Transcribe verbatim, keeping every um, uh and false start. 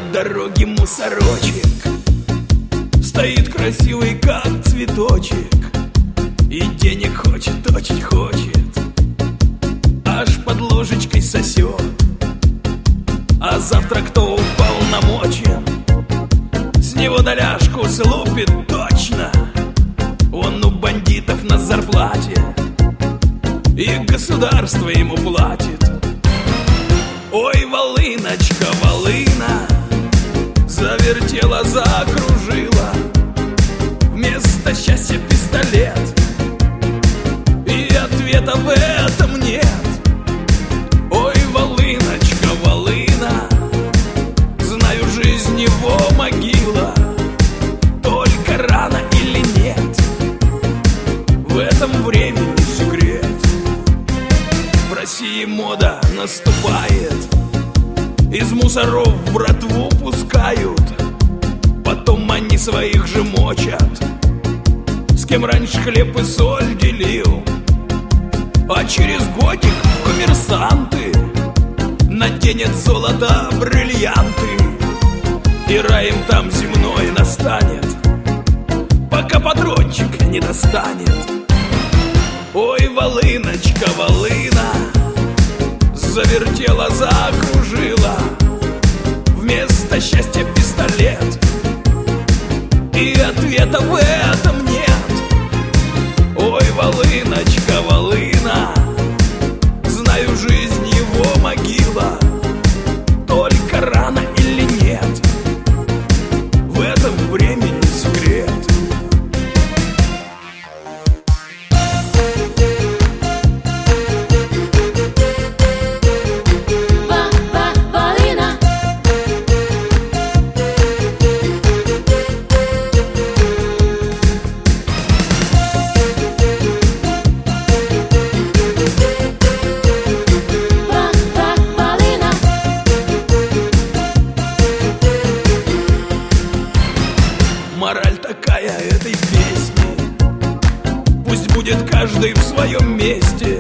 от дороги мусорочек стоит красивый, как цветочек, и денег хочет, очень хочет, аж под ложечкой сосет. А завтра кто уполномочен с него доляшку слупит точно? Он у бандитов на зарплате, и государство ему платит. Ой, волыночка, волына, завертела, закружила, вместо счастья пистолет, и ответа в этом нет. Ой, волыночка, волына, знаю, жизнь его могила, только рано или нет, в этом времени секрет. В России мода наступает, из мусоров братву пускают, потом они своих же мочат, с кем раньше хлеб и соль делил. А через годик в коммерсанты наденет золото, бриллианты, и рай им там земной настанет, пока патрончик не достанет. Ой, волыночка, волына, завертела, закружила, вместо счастья пистолет, и ответа в этом нет. Ой, волыночка, волына, знаю, жизнь его могила, только рано или нет, в этом времени секрет. Мораль такая этой песни: пусть будет каждый в своем месте,